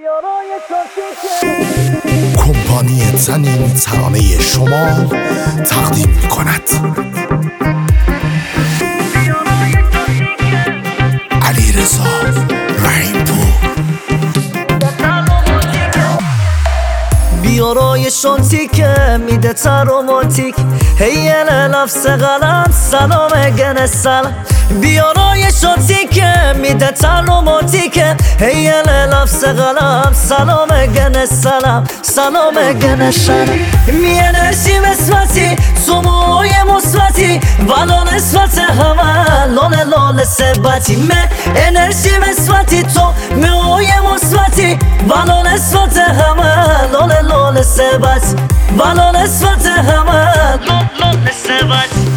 کمپانی زنین ترانه شمال تقدیم می‌کند علیرضا رحیم‌پور. بیارای شانتیکه میده تا رومانتیک هی لفظ قلم سلام گنه سلام. بیارای شانتیکه میده تا رومانتیکه هی لفظ قلم سلام گنه سلام سلام گنه سلام. می انرژی مثبتی سموی مثبتی والا نسبت همه لال لال ثبتی من انرژی مثبتی تو موی مثبتی والا نسبت همه لال لال ثبتی والا نسبت همه لال لال ثبتی.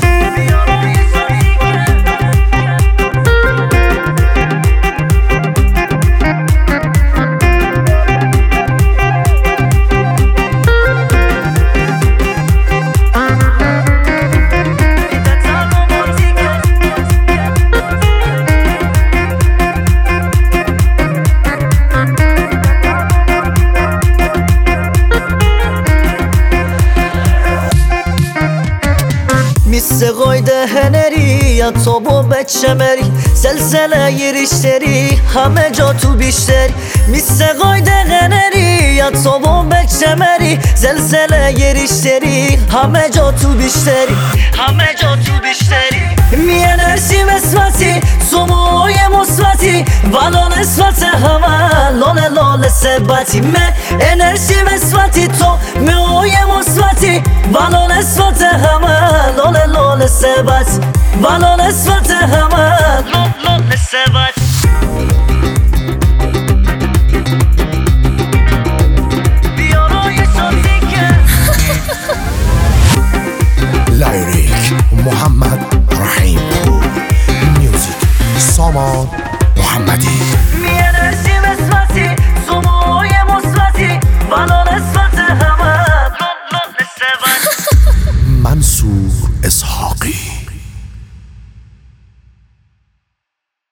سقایده هنری یا تو با بچه مری زلزله یریشتری همه جا تو بیشتری. می سقایده هنری یا تو با بچه مری زلزله یریشتری همه جا تو بیشتری همه جا تو بیشتری. می انرژی مثبتی سموی مثبتی والا نسبت همه لال لال ثبتی من انرژی مثبتی تو موی مثبتی والا نسبت همه لال لال ثبتی والا نسبت همه لال لال ثبتی.